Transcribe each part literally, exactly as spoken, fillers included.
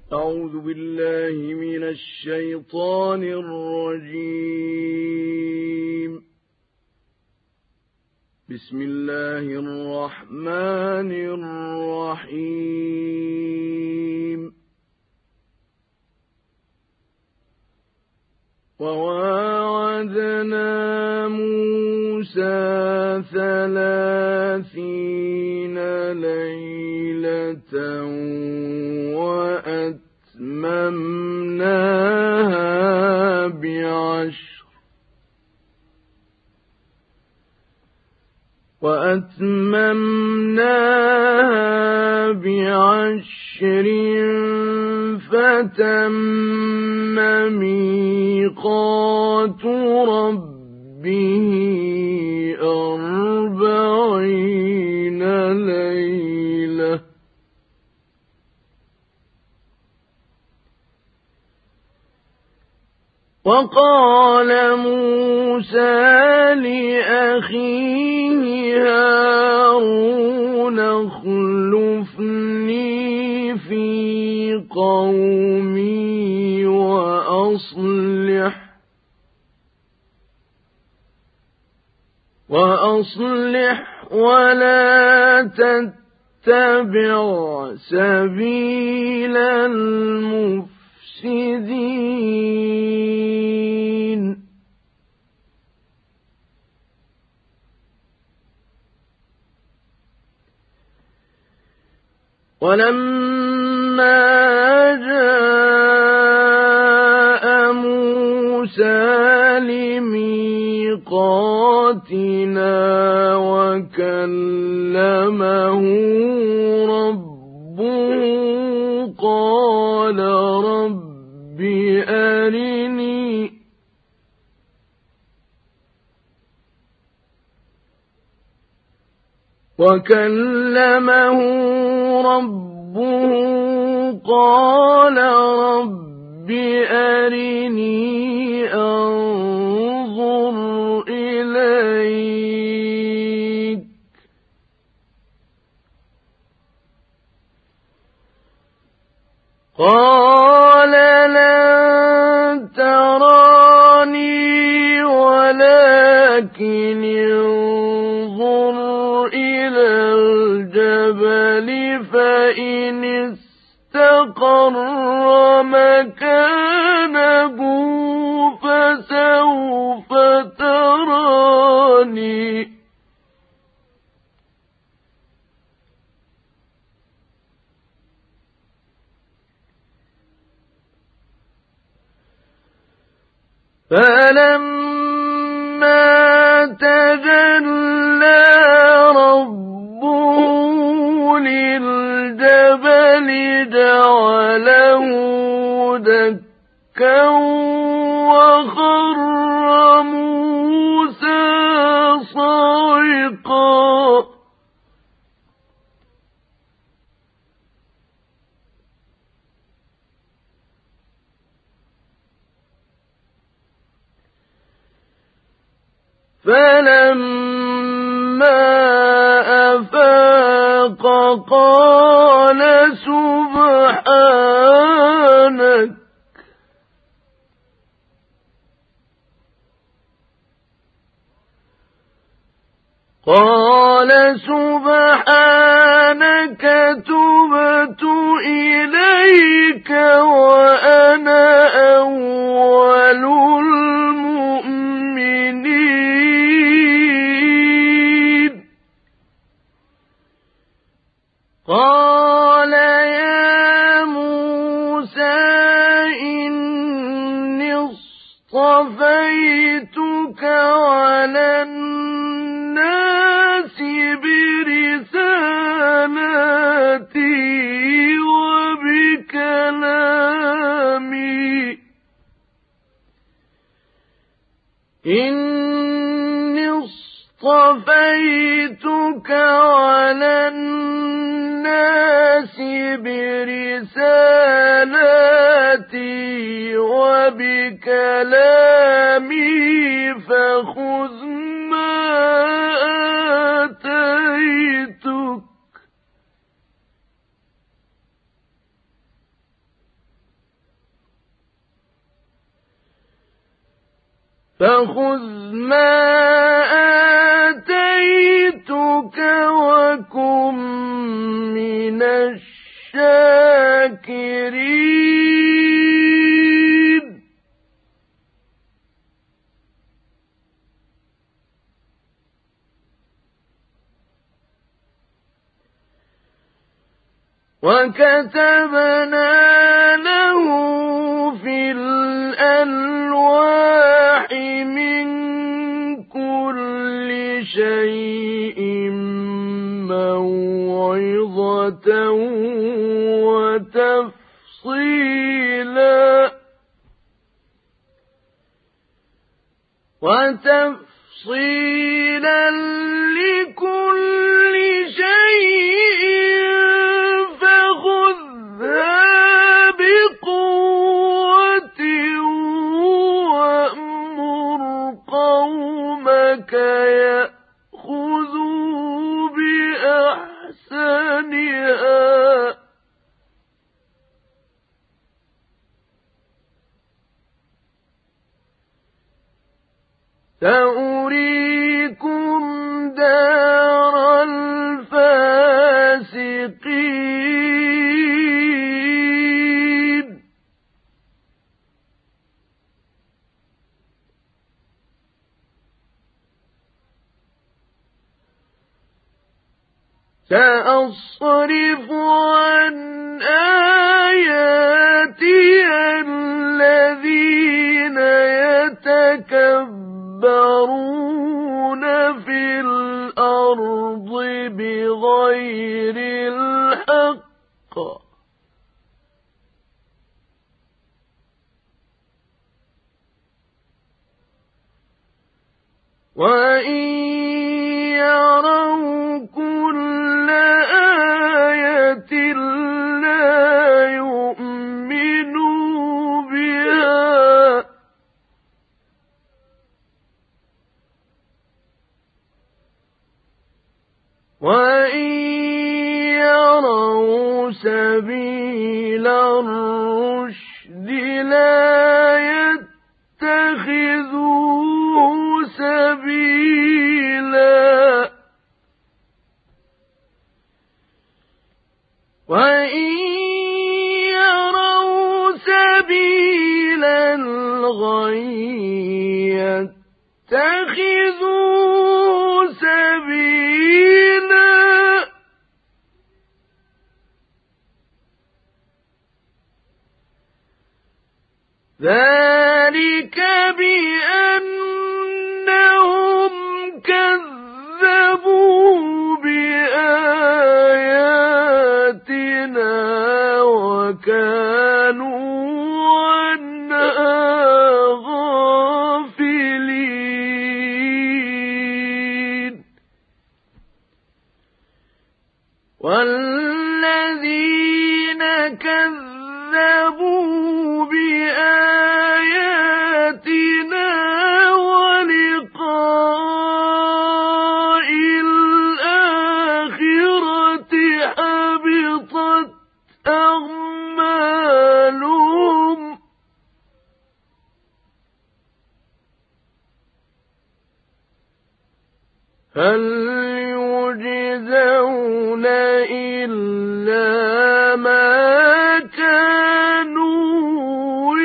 أعوذ بالله من الشيطان الرجيم. بسم الله الرحمن الرحيم. وواعدنا موسى ثلاثين ليلة وأتممناها بعشر وأتممناها بعشر فتم ميقات ربه أربعين ليلة وقال موسى لأخيه هارون اخلفني في قومي وأصلح وأصلح ولا تتبع سبيل المفسدين. ولما جاء موسى لميقاتنا وكلمه ربه قال رب أرني وكلمه ربه قال رب أرني أنظر إليك قال لن تراني ولكن انظر إلى الجبل فإن استقر مكانه فسوف تراني فلما تجلى ربه للجبل جعله دكا وخر موسى صعقا فلما أفاق قال سبحانك قال سبحانك تبت إليك وأنا أول المؤمنين. قال يا موسى إني اصطفيتك على الناس برسالتي وبكلامي إني اصطفيتك على الناس برسالتي وبكلامي فخذ ما آتيتك فخذ ما آتيتك وكن من الشاكرين وكتبنا له في الألواح من كل شيء موعظة وتفصيلا وتفصيلا لكل شيء فخذها بقوة وأمر قومك يأخذوا بأحسنها سأريكم دار الفاسقين سأصرف عن آياتي الذين يتكبرون في الأرض بغير الحق وإن يروا كل آية لا يؤمنوا بها وإن يروا سبيل الرشد لا يتخذوه سبيلا وإن يروا سبيل الغي يتخذوه سبيلا ذلك بأنهم كذبوا بآياتنا وكانوا عنها غافلين والذين كذبوا بآياتنا ولقاء الآخرة حبطت أعمالهم هل يجزون إلا ما كانوا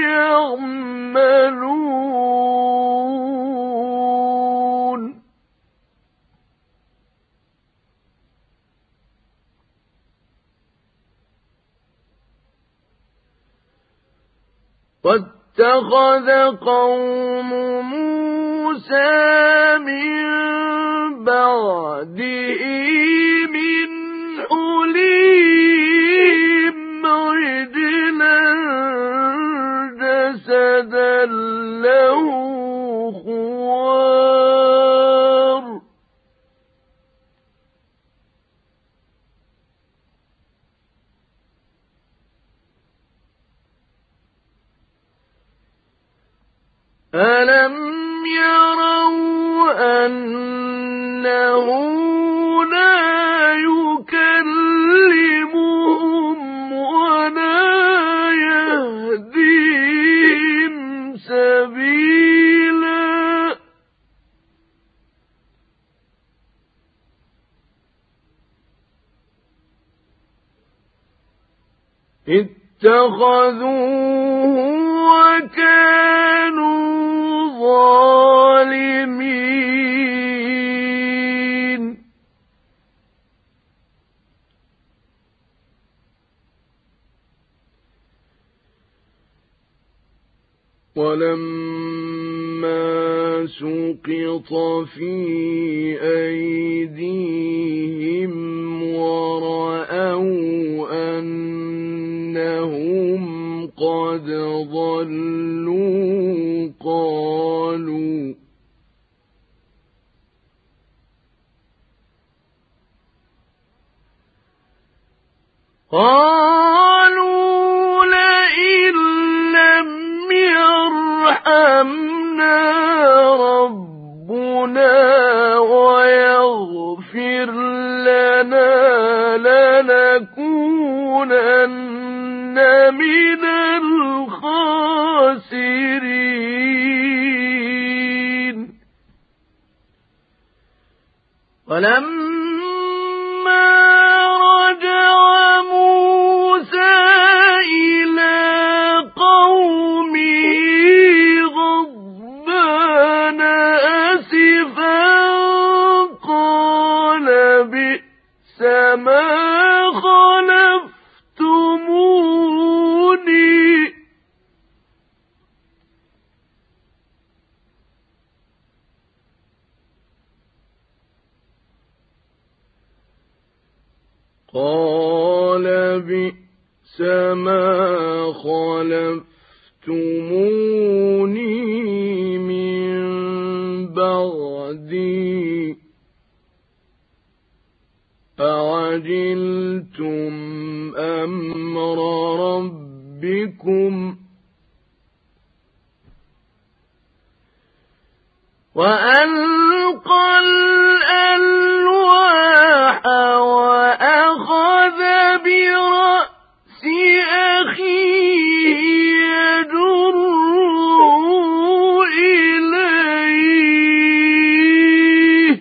يعملون واتخذ قوم موسى من بعده من حليهم عجلا جسدا له خوار ألم يروا أنه لا يكلمهم ولا يهديهم سبيلا اتخذوه وكانوا ظالمين ولما سقط في أيديهم ورأوا أنهم قد ضلوا قالوا قالوا لئن لم يرحمنا ربنا ويغفر لنا لنكونن من الخاسرين ولما رجع موسى إلى قومه غضبان أسفا قال بئس ما خلفتموني قال بئس ما خلفتموني من بعدي أعجلتم أمر ربكم وألقى الألواح وأخذ برأس أخيه يجره إليه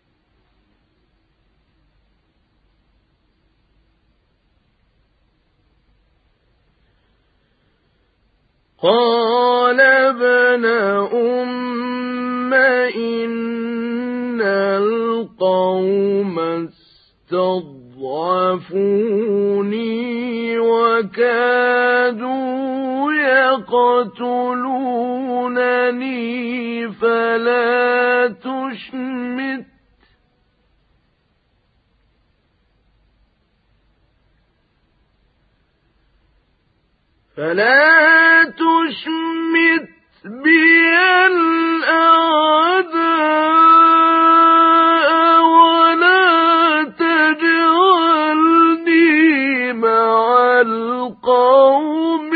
قال ابن أم إن القوم استضعفوني وكادوا يقتلونني فلا تشمت فلا تشمت بي الأعداء ولا تجعلني مع القوم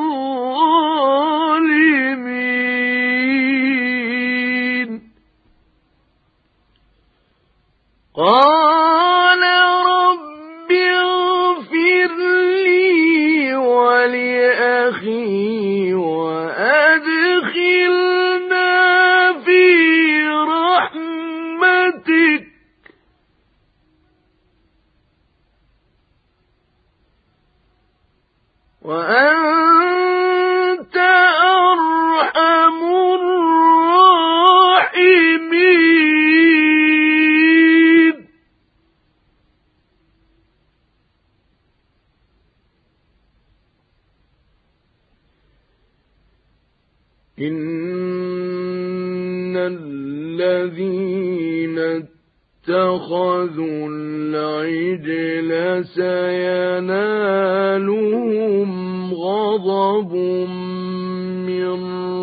الظالمين قال رب اغفر لي ولأخي وأدخلنا في رحمتك وأنت أرحم الراحمين إن الذين اتخذوا العجل سينالهم غضب من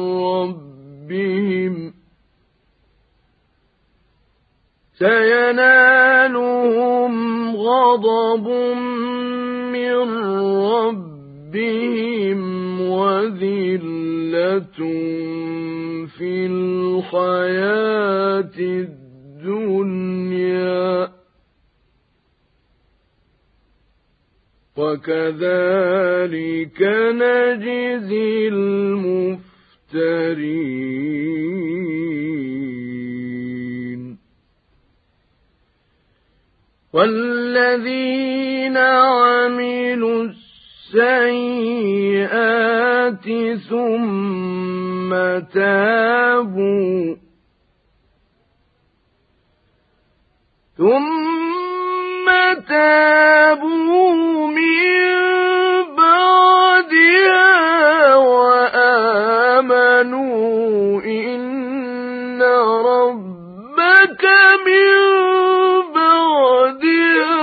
ربهم سينالهم غضب من ربهم وذلة في الحياة الدنيا وكذلك نجزي المفترين والذين عملوا السيئات ثم تابوا ثم تابوا من بعدها وآمنوا إن ربك من بعدها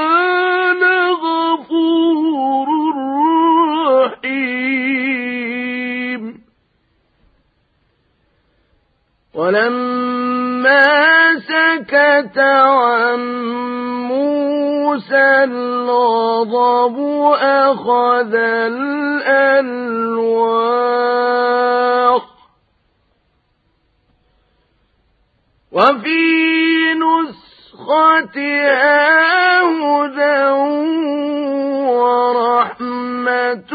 لغفور رحيم. ولما سكت عن موسى الغضب أخذ الألواح وفي نسختها هدى ورحمة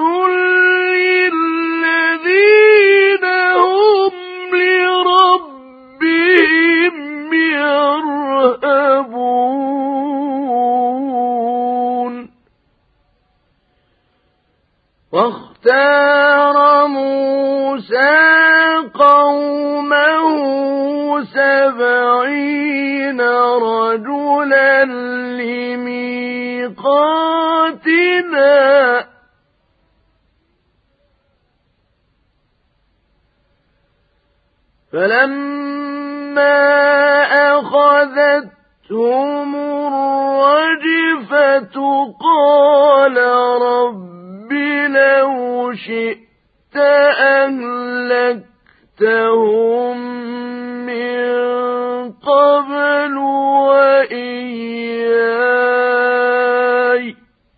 للذين هم لربهم يرهبون. واختار موسى قومه سبعين رجلا لميقاتنا فلما أخذتهم الرجفة قال رب لو شئت أهلكتهم من قبل وإياي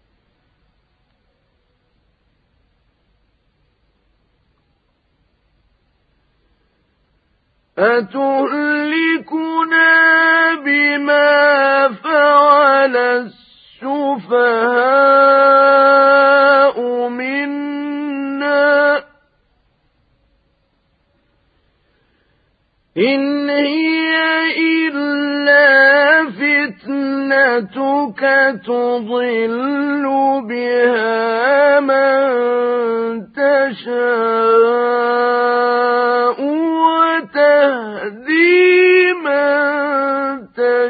أتهلكنا بما فعل السفهاء منا إن هي إلا فتنتك تضل بها من تشاء وتهدي من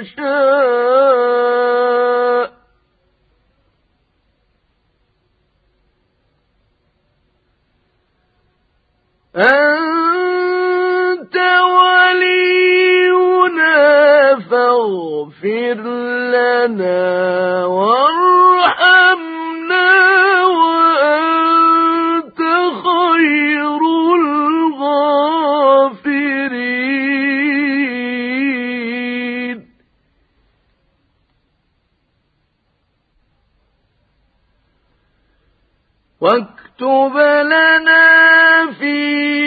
تشاء أنت ولينا فاغفر لنا وارحمنا وأنت خير الغافرين. واكتب لنا في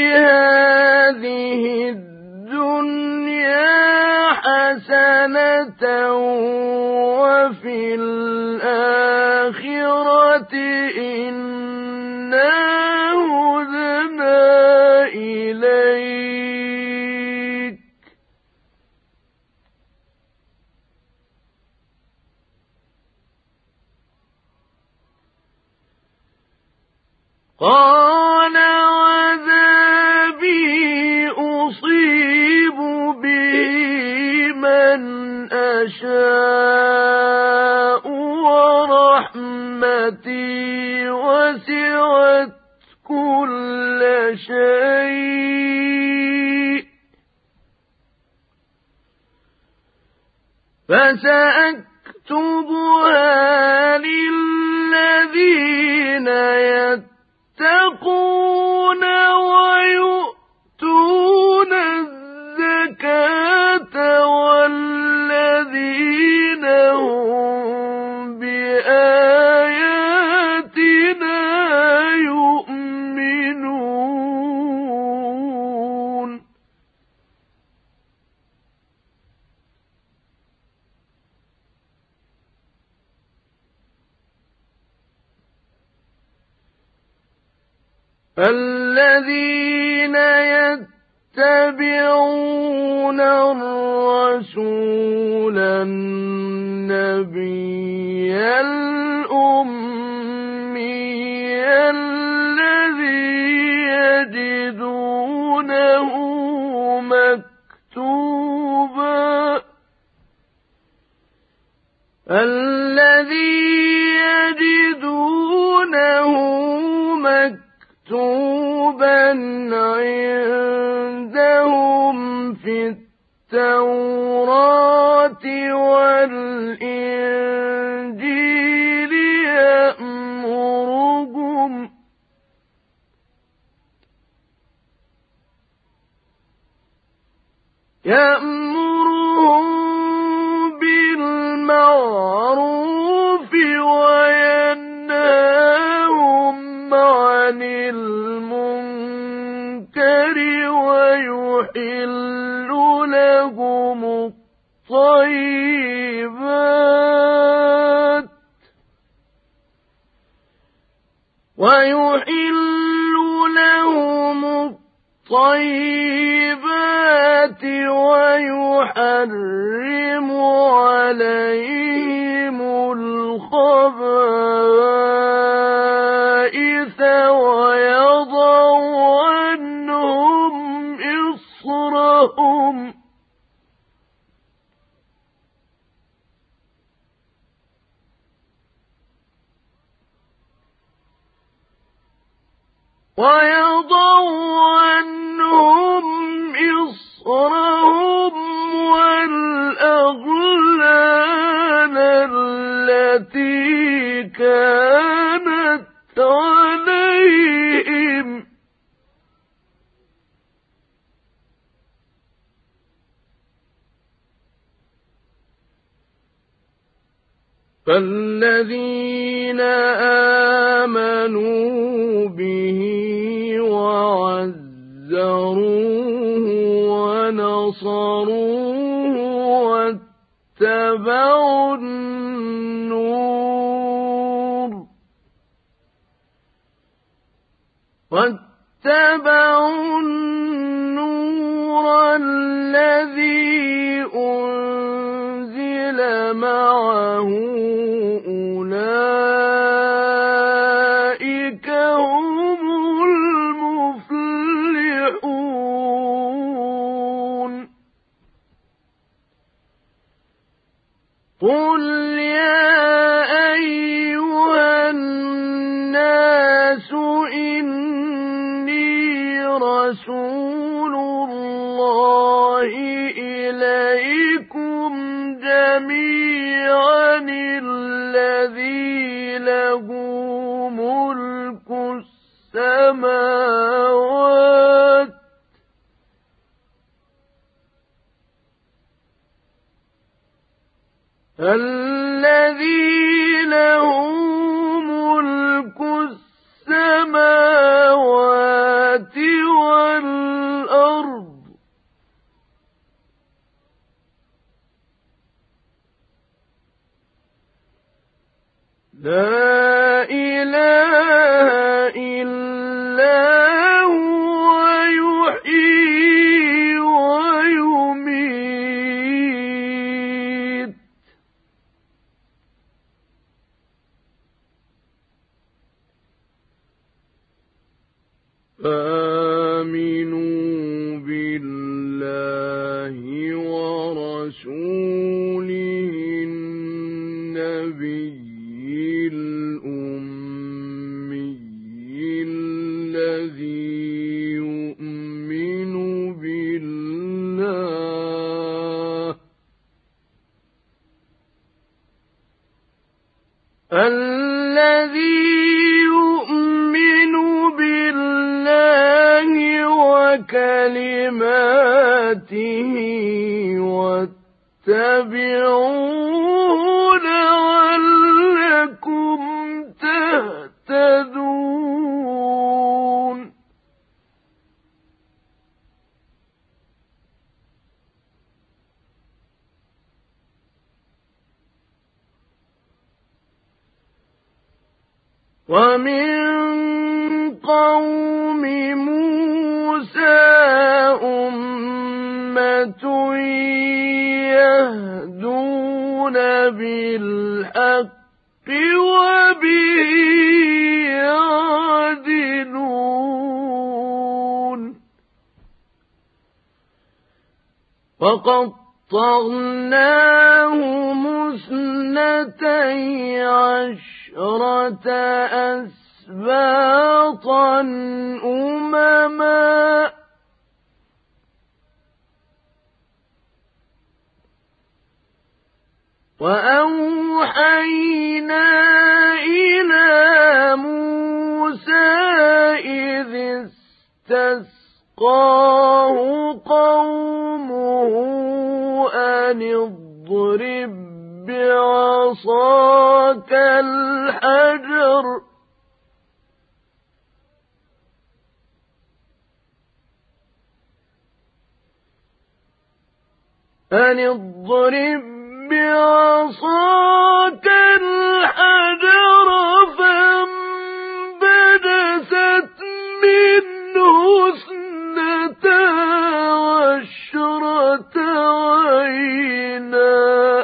هذه الدنيا حسنة وفي الآخرة إنا هدنا إليك قال عذابي أصيب به من أشاء ورحمتي وسعت كل شيء فسأكتبها للذين يتقون ويؤتون الزكاة والذين هم بآياتنا يؤمنون. الذين يتبعون الرسول النبي الأمي مكتوبا عندهم في التوراة والإنجيل يأمرهم يأمرهم بالمعروف وينهاهم عن المنكر ويحل لهم الطيبات ويحل لهم الطيبات ويحرم عليهم الخبائث ويضع عنهم إصرهم ويضع عنهم إصرهم والأغلال التي كانت عليهم فالذين آمنوا به وعزروه ونصروه واتبعوا النور واتبعوا النور الذي أنزل معه أولئك هم المفلحون قل يا أيها الناس إني رسول الله إليكم جميعا الذي له ملك السماوات الذي له ملك السماوات والأرض لا إله إلا هو يحيي ويميت فآمنوا بالله ورسوله النبي الأمي الذي يؤمن بالله الذي يؤمن بالله وكلماته واتبعوه لعلكم تهتدون ومن قوم موسى أمة يهدون بالحق وبه يعدلون وقطعناهم اثنتي عشرة أسباط أسباطا أمما وأوحينا إلى موسى إذ استسقاه قومه أن اضرب بعصاك الحجر أن اضرب بعصاك الحجر فانبجست منه اثنتا عشرة عينا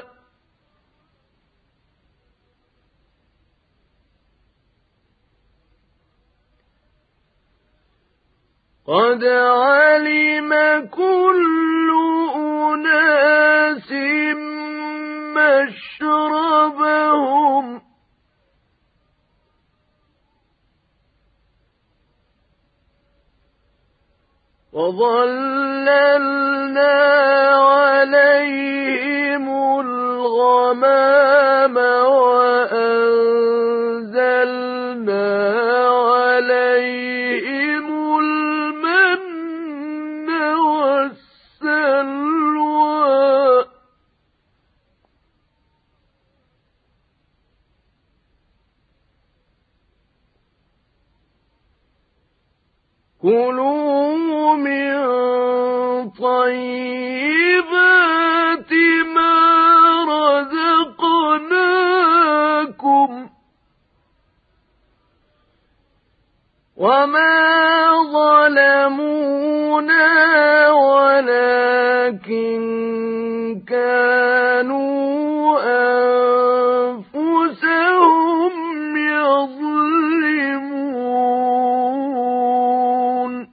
قد علم كل أناس مشربهم وظللنا عليهم الغمام وأنزلنا عليهم المن والسلوى كلوا من طيبات ما رزقناكم وما ظلمونا ولكن كانوا أنفسهم يظلمون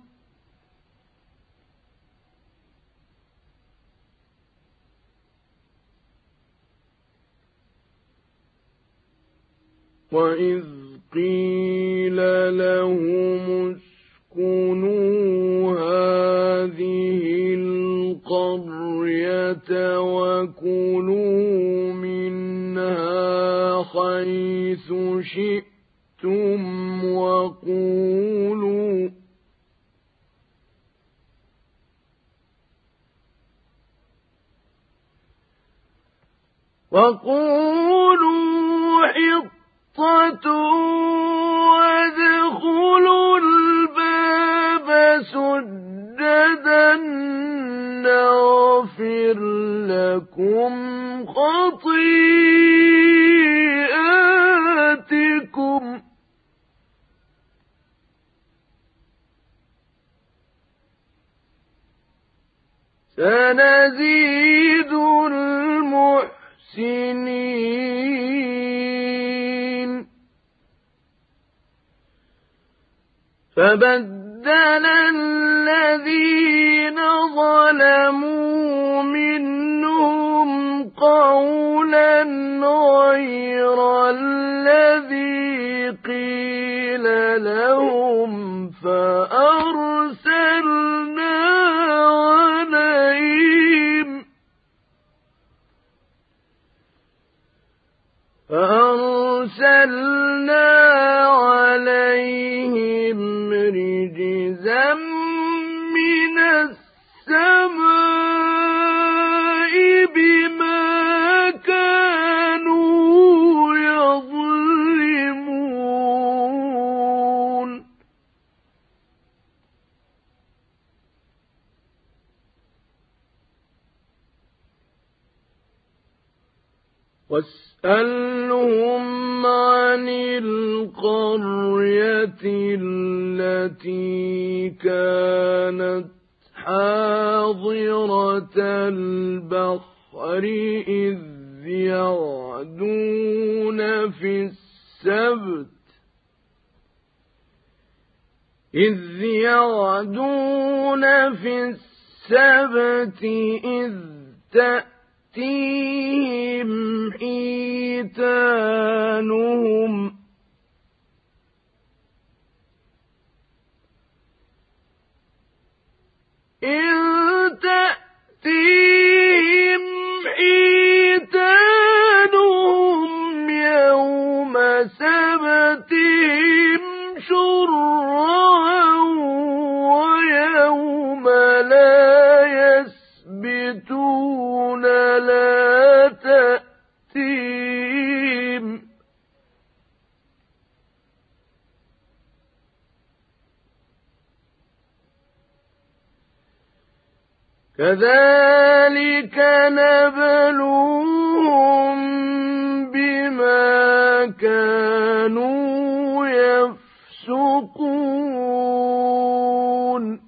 وإذ قيل لهم اسكنوا هذه القرية وكلوا منها حيث شئتم وقولوا وقولوا حطة وادخلوا الباب سجدا نغفر لكم خطيئاتكم سنزيد المحسنين فبدل الذين ظلموا منهم قولا غير الذي قيل لهم فأرسلنا عليهم فأرسلنا عليهم رجزا من السماء بما كانوا يظلمون واسألهم عن القرية التي كانت حاضرة البحر إذ يعدون في السبت إذ يعدون في السبت إذ تأتيهم حيتانهم كذلك نبلوهم بما كانوا يفسقون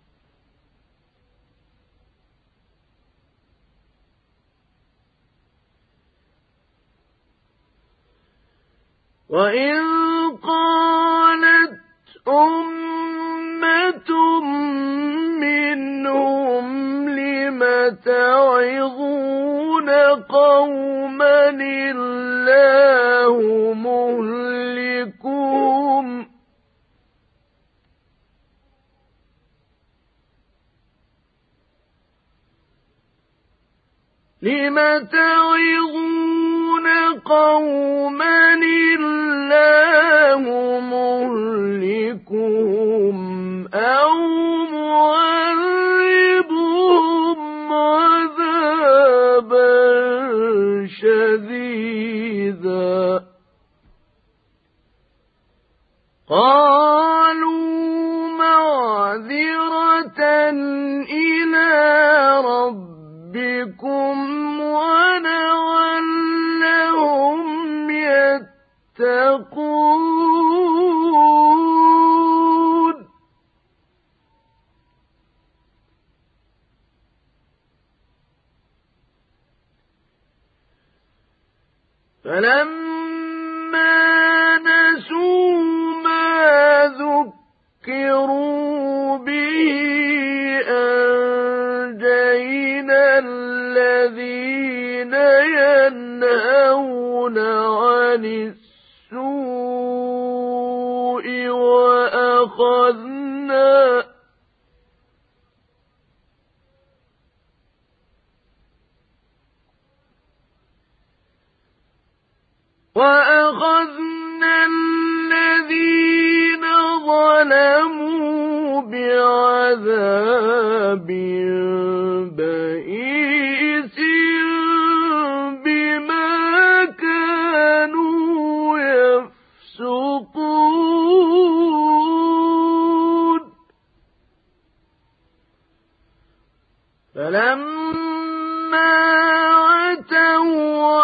وإذ قالت أمة منهم لم تعظون قوما الله مهلكهم لم تعظون قوما الله مهلكهم أو معذبهم عذابا شديدا قالوا معذرة إلى ربكم ولعلهم يتقون فلما نسوا ما ذكروا به أنجينا الذين ينهون عن السوء وأخذنا وأخذنا الذين ظلموا بعذاب بئيس بما كانوا يفسقون فلما عتوا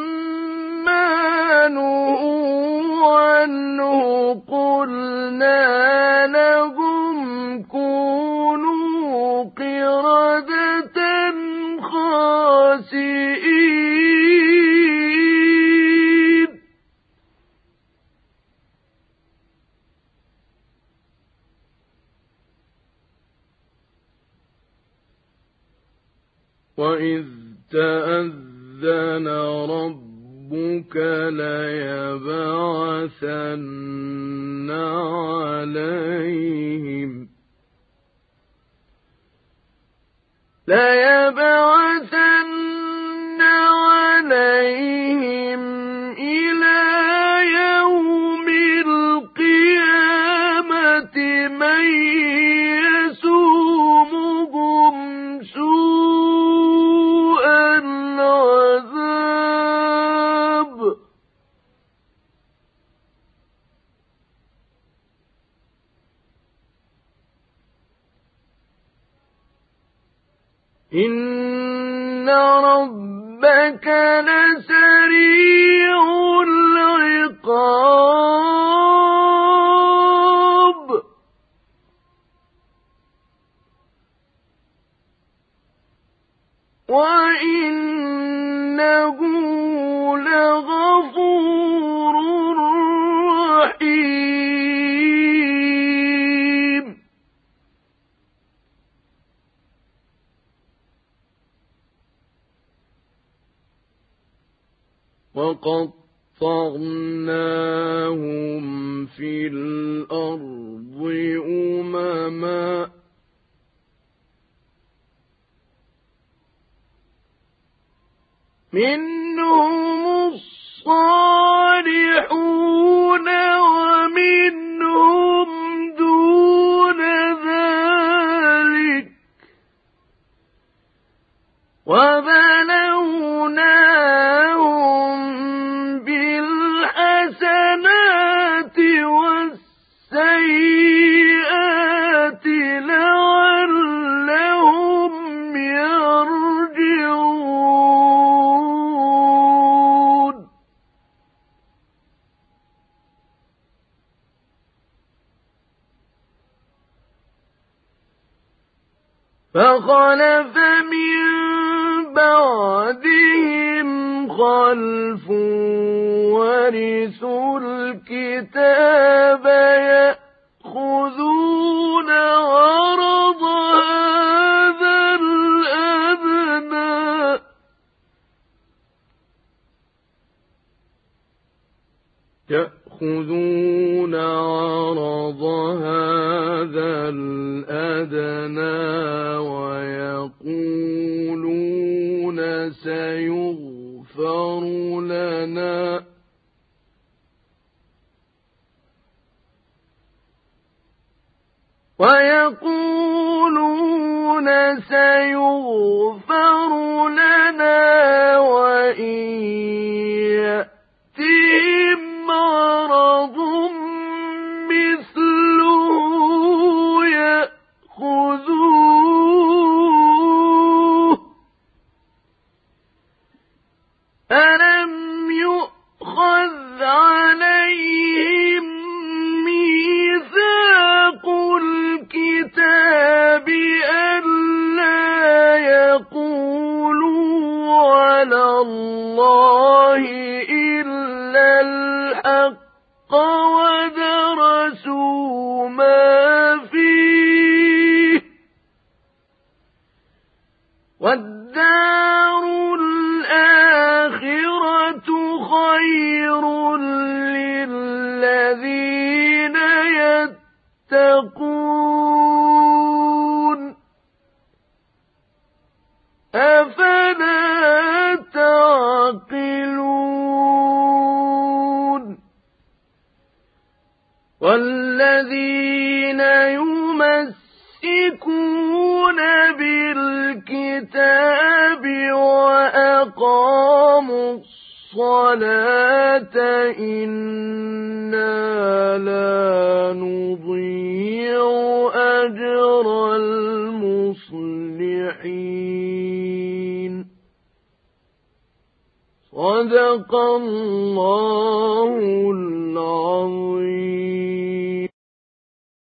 عما نهوا عنه قلنا لهم كونوا قردة خاسئين وإذ تأذن ربك ليبعثن عليهم ليبعثن عليهم إلى يوم القيامة من يسومهم سوء العذاب إن ربك لسريع العقاب وإنه لغفور رحيم وقطعناهم في الأرض أمما منهم الصالحون ومنهم دون ذلك وبلوناهم بالحسنات والسيئات لعلهم فخلف من بعدهم خلف ورثوا الكتاب يأخذون عرض هذا الأدنى يأخذون عرض هذا الأدنى ويقولون سيغفر لنا ويقولون سيغفر لنا وإن يأتهم عرض مثله يأخذوه ألم يؤخذ عليهم ميثاق الكتاب ألا يقولوا على الله إلا الحق ودرسوا ما فيه والدار الآخرة خير للذين يتقون أفلا تعقلون والذين يمسكون بالكتاب وأقاموا الصلاة إنا لا نضيع أجر المصلحين صدق الله العظيم.